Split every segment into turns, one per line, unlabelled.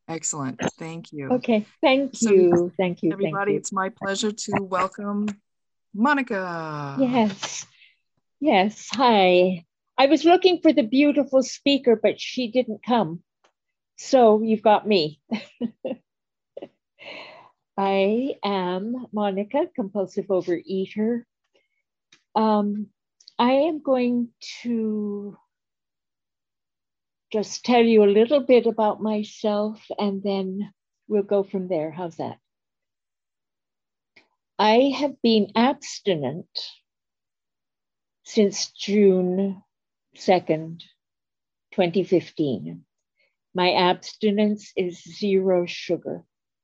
Excellent. Thank you.
Okay, thank
So
you. Thank you. Thank
everybody,
you.
it's my pleasure to welcome Monica.
Yes, yes. Hi. I was looking for the beautiful speaker, but she didn't come. So you've got me. I am Monica, compulsive overeater. I am going to just tell you a little bit about myself and then we'll go from there. How's that? I have been abstinent since June 2nd, 2015. My abstinence is 0 sugar.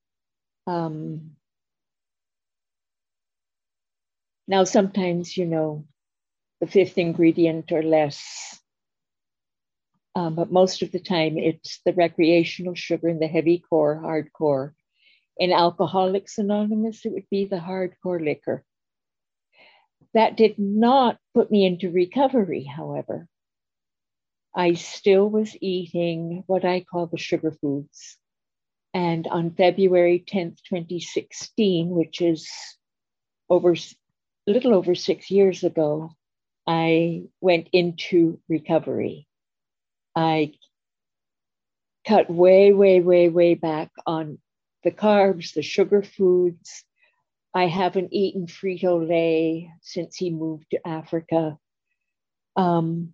Now, sometimes, the fifth ingredient or less, but most of the time it's the recreational sugar and the heavy core, hardcore. In Alcoholics Anonymous, it would be the hardcore liquor. That did not put me into recovery, however. I still was eating what I call the sugar foods. And on February 10th, 2016, which is a little over 6 years ago, I went into recovery. I cut way, way, way, way back on the carbs, the sugar foods. I haven't eaten Frito-Lay since he moved to Africa. And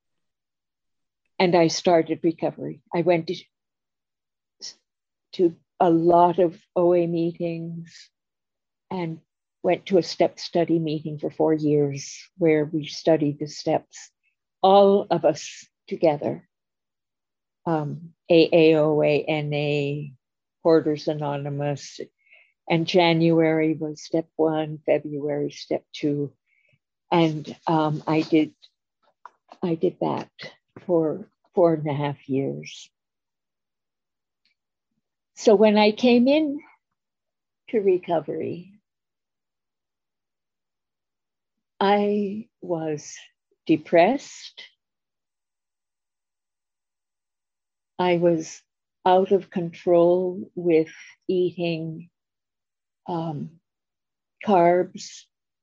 I started recovery. I went to a lot of OA meetings and went to a step study meeting for 4 years where we studied the steps, all of us together. AAOA, NA, Hoarders Anonymous, and January was step 1, February step 2, and I did that for 4.5 years. So when I came in to recovery, I was depressed. I was out of control with eating carbs.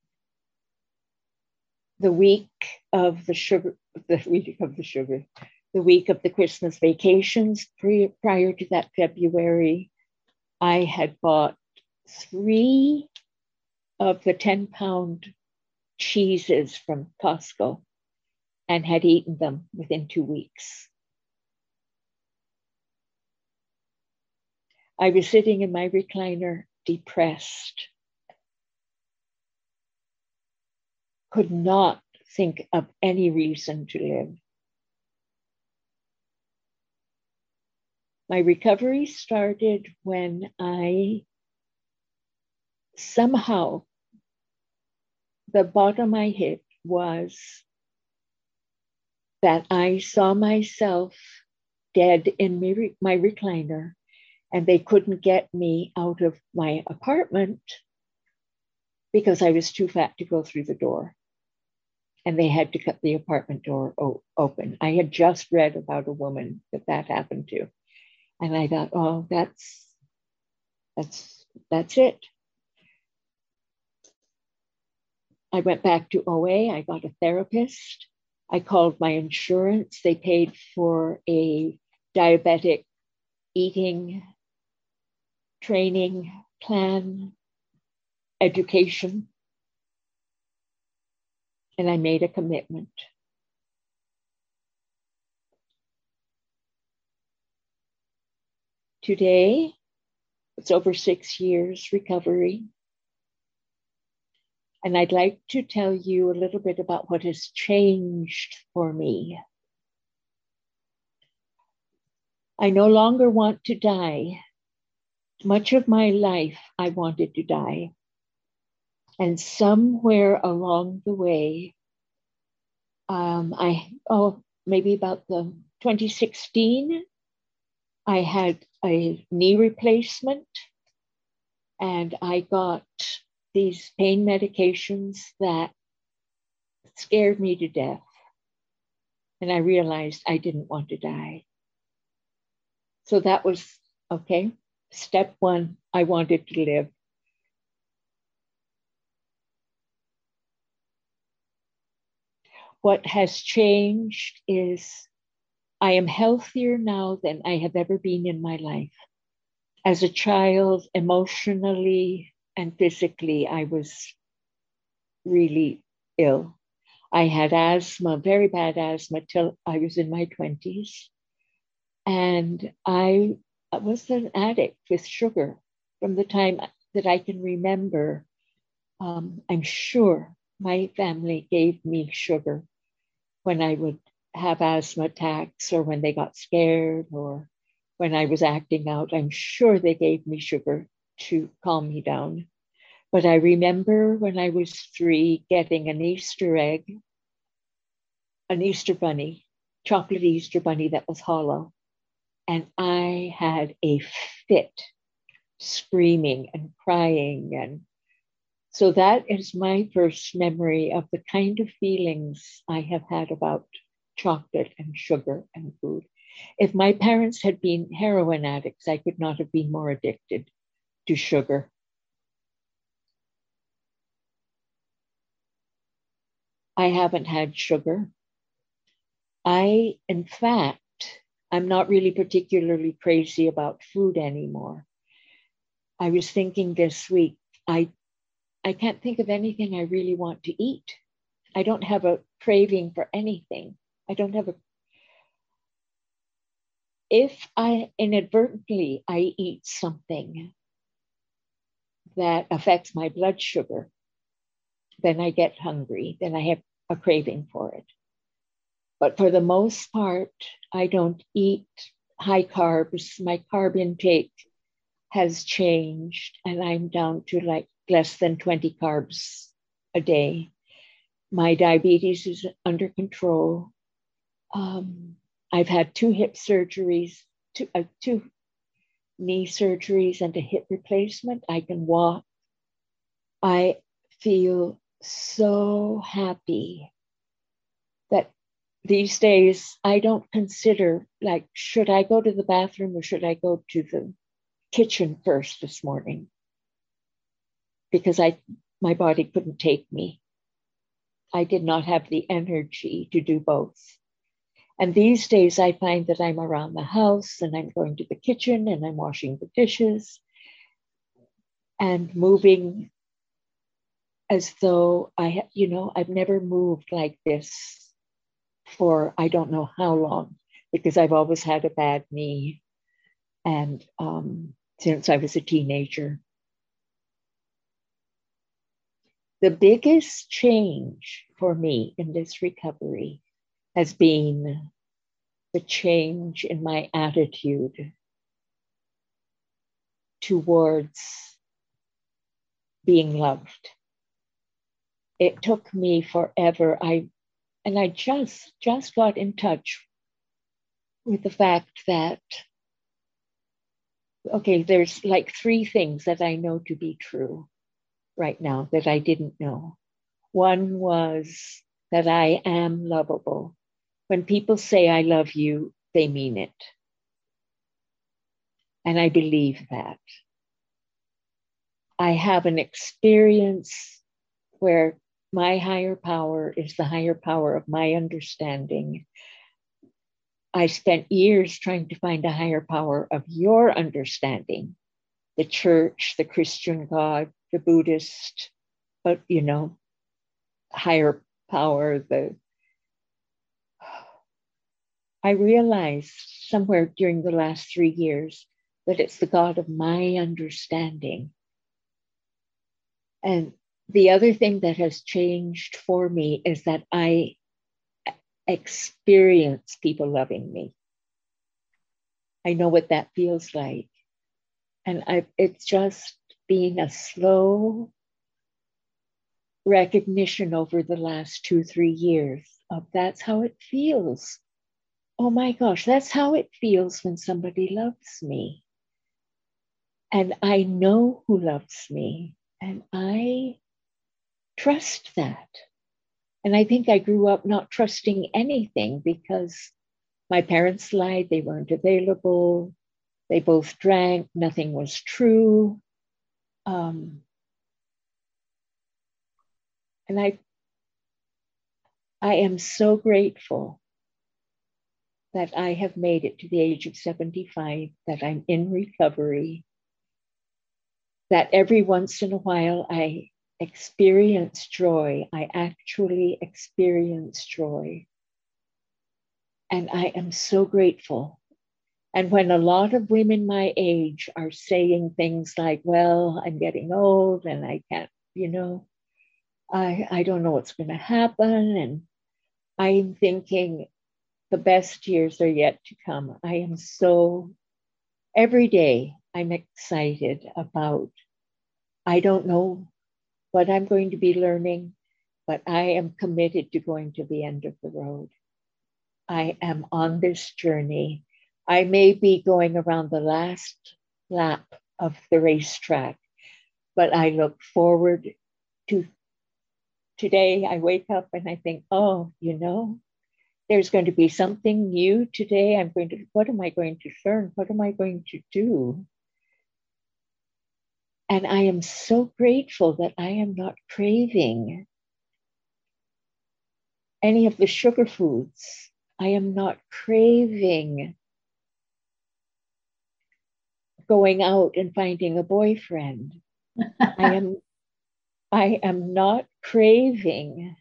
The week of the Christmas vacations prior to that February, I had bought 3 of the 10-pound cheeses from Costco and had eaten them within 2 weeks. I was sitting in my recliner, depressed, could not think of any reason to live. My recovery started when I somehow, the bottom I hit was that I saw myself dead in my recliner, and they couldn't get me out of my apartment because I was too fat to go through the door. And they had to cut the apartment door open. I had just read about a woman that happened to. And I thought, oh, that's it. I went back to OA. I got a therapist. I called my insurance. They paid for a diabetic eating training plan, education. And I made a commitment. Today, it's over 6 years recovery. And I'd like to tell you a little bit about what has changed for me. I no longer want to die. Much of my life, I wanted to die. And somewhere along the way, maybe about the 2016, I had a knee replacement and I got these pain medications that scared me to death. And I realized I didn't want to die. So that was Okay. Step one, I wanted to live. What has changed is I am healthier now than I have ever been in my life. As a child, emotionally and physically, I was really ill. I had asthma, very bad asthma, till I was in my 20s. And I was an addict with sugar from the time that I can remember. I'm sure my family gave me sugar when I would have asthma attacks or when they got scared or when I was acting out. I'm sure they gave me sugar to calm me down. But I remember when I was 3 getting an Easter egg, an Easter bunny, chocolate Easter bunny that was hollow. And I had a fit, screaming and crying. And so that is my first memory of the kind of feelings I have had about chocolate and sugar and food. If my parents had been heroin addicts, I could not have been more addicted to sugar. I haven't had sugar. In fact, I'm not really particularly crazy about food anymore. I was thinking this week, I can't think of anything I really want to eat. I don't have a craving for anything. I don't have a, if I inadvertently I eat something that affects my blood sugar, then I get hungry, then I have a craving for it. But for the most part, I don't eat high carbs. My carb intake has changed and I'm down to like less than 20 carbs a day. My diabetes is under control. I've had 2 hip surgeries, 2 knee surgeries, and a hip replacement. I can walk. I feel so happy that these days I don't consider like, should I go to the bathroom or should I go to the kitchen first this morning? Because my body couldn't take me. I did not have the energy to do both. And these days I find that I'm around the house and I'm going to the kitchen and I'm washing the dishes and moving as though I've never moved like this for I don't know how long, because I've always had a bad knee and since I was a teenager. The biggest change for me in this recovery has been the change in my attitude towards being loved. It took me forever. I just got in touch with the fact that, okay, there's like 3 things that I know to be true right now that I didn't know. One was that I am lovable. When people say I love you, they mean it. And I believe that. I have an experience where my higher power is the higher power of my understanding. I spent years trying to find a higher power of your understanding, the church, the Christian God, the Buddhist, but higher power. I realized somewhere during the last 3 years that it's the God of my understanding. And the other thing that has changed for me is that I experience people loving me. I know what that feels like. And it's just been a slow recognition over the last 2-3 years of that's how it feels. Oh my gosh, that's how it feels when somebody loves me. And I know who loves me, and I trust that. And I think I grew up not trusting anything because my parents lied, they weren't available. They both drank, nothing was true. And I am so grateful that I have made it to the age of 75, that I'm in recovery, that every once in a while I experience joy. I actually experience joy. And I am so grateful. And when a lot of women my age are saying things like, well, I'm getting old and I can't, I don't know what's going to happen. And I'm thinking the best years are yet to come. I am so, every day I'm excited about, I don't know what I'm going to be learning, but I am committed to going to the end of the road. I am on this journey. I may be going around the last lap of the racetrack, but I look forward to today. I wake up and I think, oh, there's going to be something new today. What am I going to learn? What am I going to do? And I am so grateful that I am not craving any of the sugar foods. I am not craving going out and finding a boyfriend. I am not craving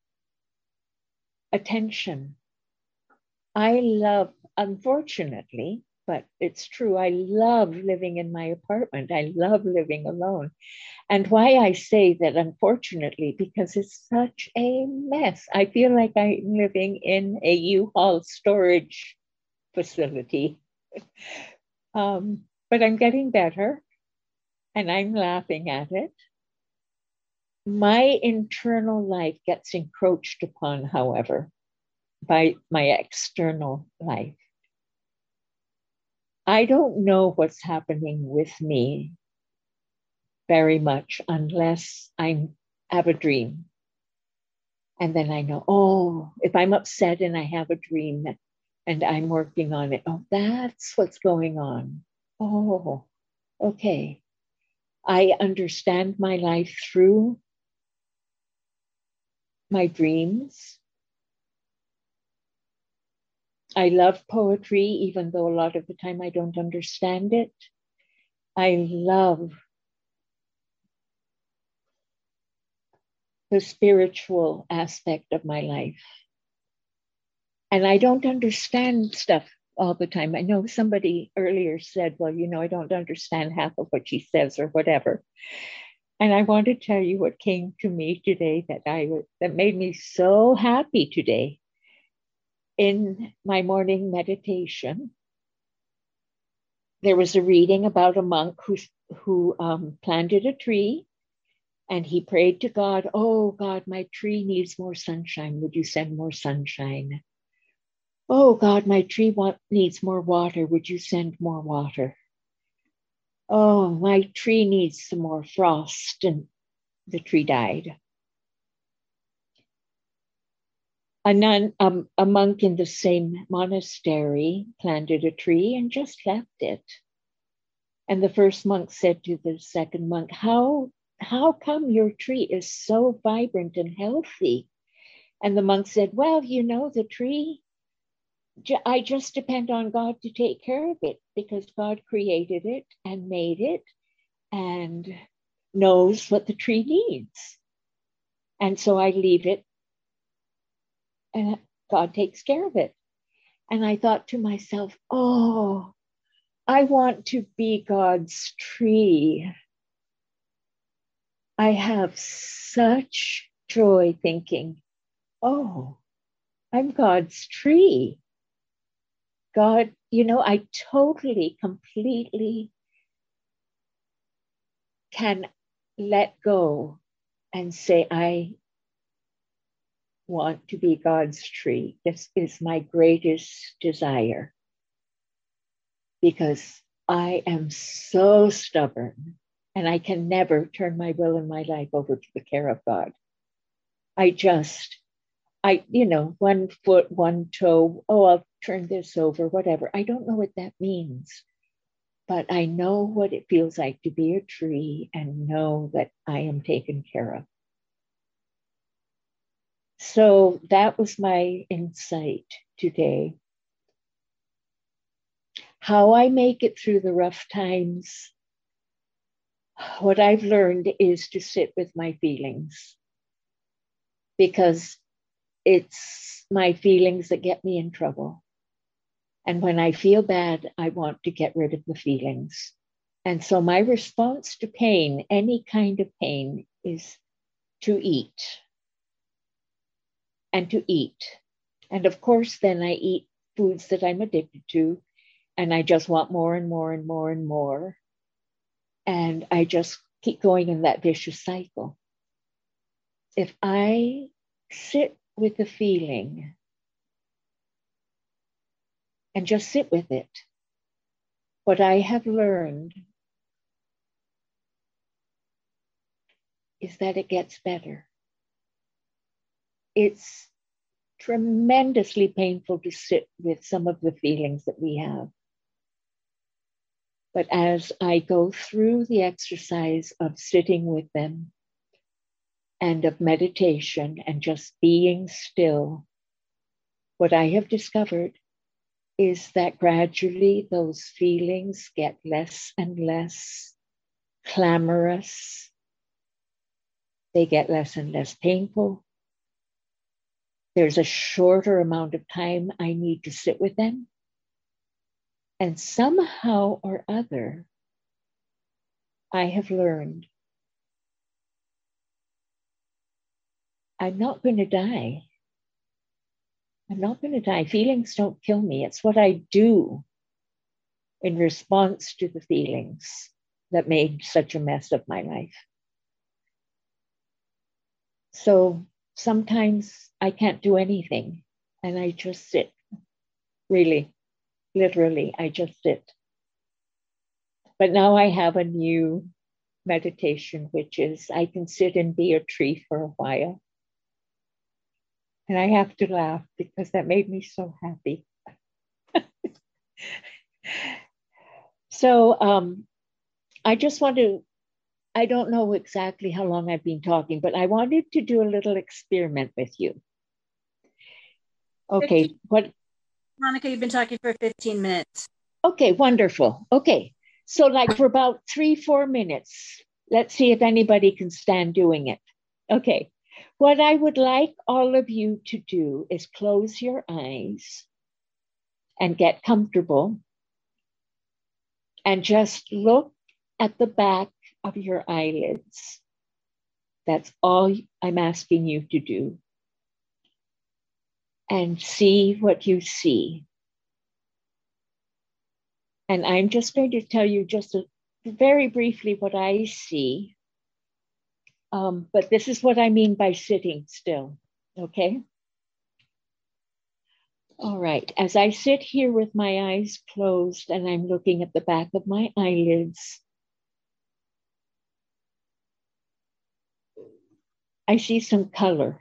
attention. I love, unfortunately, but it's true, I love living in my apartment. I love living alone. And why I say that, unfortunately, because it's such a mess. I feel like I'm living in a U-Haul storage facility. But I'm getting better and I'm laughing at it. My internal life gets encroached upon, however, by my external life. I don't know what's happening with me very much unless I have a dream. And then I know, oh, if I'm upset and I have a dream and I'm working on it, oh, that's what's going on. Oh, okay. I understand my life through my dreams. I love poetry, even though a lot of the time I don't understand it. I love the spiritual aspect of my life. And I don't understand stuff all the time. I know somebody earlier said, well, I don't understand half of what she says or whatever. And I want to tell you what came to me today that made me so happy today. In my morning meditation, there was a reading about a monk who planted a tree, and he prayed to God, oh, God, my tree needs more sunshine. Would you send more sunshine? Oh, God, my tree needs more water. Would you send more water? Oh, my tree needs some more frost. And the tree died. A monk in the same monastery planted a tree and just left it. And the first monk said to the second monk, how come your tree is so vibrant and healthy? And the monk said, well, the tree, I just depend on God to take care of it because God created it and made it and knows what the tree needs. And so I leave it and God takes care of it. And I thought to myself, oh, I want to be God's tree. I have such joy thinking, oh, I'm God's tree. God, I totally, completely can let go and say, I want to be God's tree. This is my greatest desire because I am so stubborn and I can never turn my will and my life over to the care of God. One foot, one toe, oh, I'll turn this over, whatever. I don't know what that means. but I know what it feels like to be a tree and know that I am taken care of. So that was my insight today. How I make it through the rough times, what I've learned is to sit with my feelings, because it's my feelings that get me in trouble. And when I feel bad, I want to get rid of the feelings. And so my response to pain, any kind of pain, is to eat and to eat. And of course, then I eat foods that I'm addicted to, and I just want more and more and more and more. And I just keep going in that vicious cycle. If I sit with the feeling and just sit with it, what I have learned is that it gets better. It's tremendously painful to sit with some of the feelings that we have. But as I go through the exercise of sitting with them and of meditation and just being still, what I have discovered is that gradually those feelings get less and less clamorous. They get less and less painful. There's a shorter amount of time I need to sit with them. And somehow or other, I have learned I'm not going to die. I'm not going to die. Feelings don't kill me. It's what I do in response to the feelings that made such a mess of my life. So sometimes I can't do anything and I just sit. Really, literally, I just sit. But now I have a new meditation, which is I can sit and be a tree for a while. And I have to laugh because that made me so happy. So I just want to, I don't know exactly how long I've been talking, but I wanted to do a little experiment with you. Okay,
15, Monica, you've been talking for 15 minutes.
Okay, wonderful. Okay, so like for about 3-4 minutes, let's see if anybody can stand doing it. Okay, what I would like all of you to do is close your eyes and get comfortable and just look at the back of your eyelids. That's all I'm asking you to do. And see what you see. And I'm just going to tell you just very briefly what I see. But this is what I mean by sitting still, okay? All right, as I sit here with my eyes closed and I'm looking at the back of my eyelids, I see some color.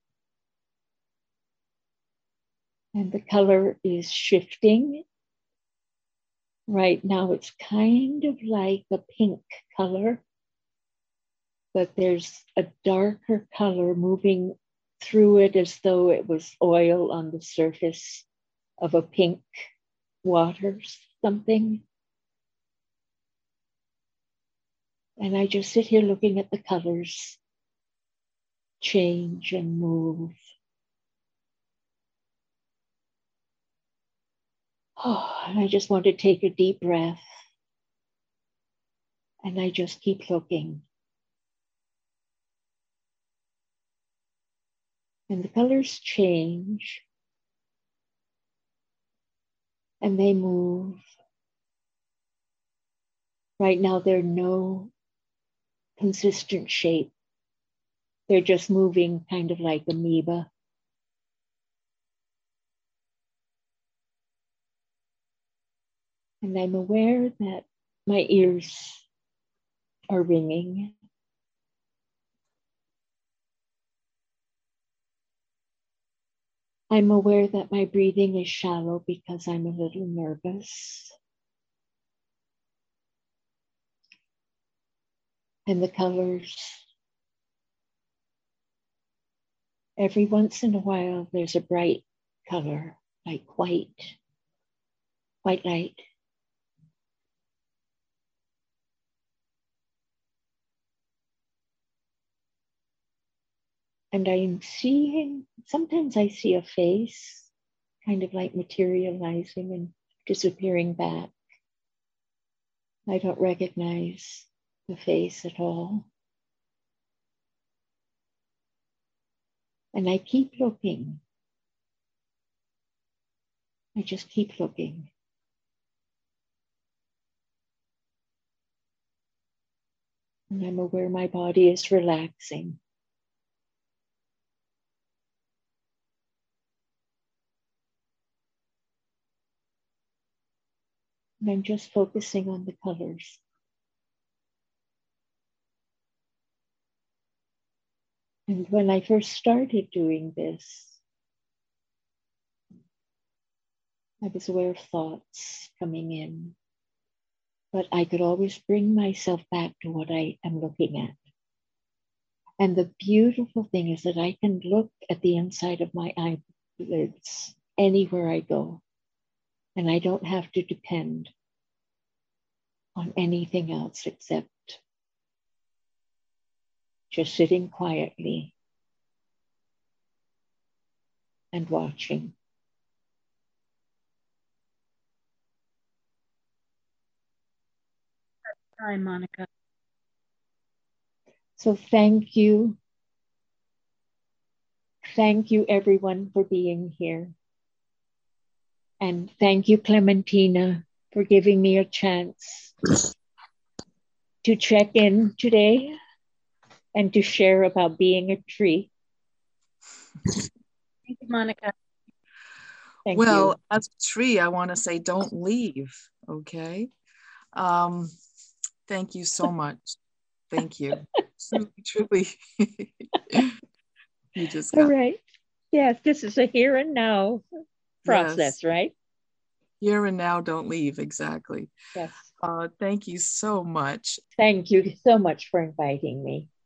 And the color is shifting. Right now it's kind of like a pink color, but there's a darker color moving through it as though it was oil on the surface of a pink water something. And I just sit here looking at the colors change and move. Oh, and I just want to take a deep breath. And I just keep looking. And the colors change. And they move. Right now, there are no consistent shape. They're just moving kind of like amoeba. And I'm aware that my ears are ringing. I'm aware that my breathing is shallow because I'm a little nervous. and the colors. Every once in a while, there's a bright color, like white light. And I'm seeing, sometimes I see a face kind of like materializing and disappearing back. I don't recognize the face at all. And I keep looking. I just keep looking. And I'm aware my body is relaxing. And I'm just focusing on the colors. And when I first started doing this, I was aware of thoughts coming in, but I could always bring myself back to what I am looking at. And the beautiful thing is that I can look at the inside of my eyelids anywhere I go, and I don't have to depend on anything else except just sitting quietly and watching.
Hi, Monica.
So thank you. Thank you, everyone, for being here. And thank you, Clementina, for giving me a chance to check in today and to share about being a tree.
Thank you, Monica.
Thank
well,
you.
as a tree, I want to say don't leave, okay? Thank you so much. Thank you. Truly. You just got
All right. Yes, this is a here and now process,
yes.
right?
Here and now, don't leave, exactly.
Yes.
Thank you so much.
Thank you so much for inviting me.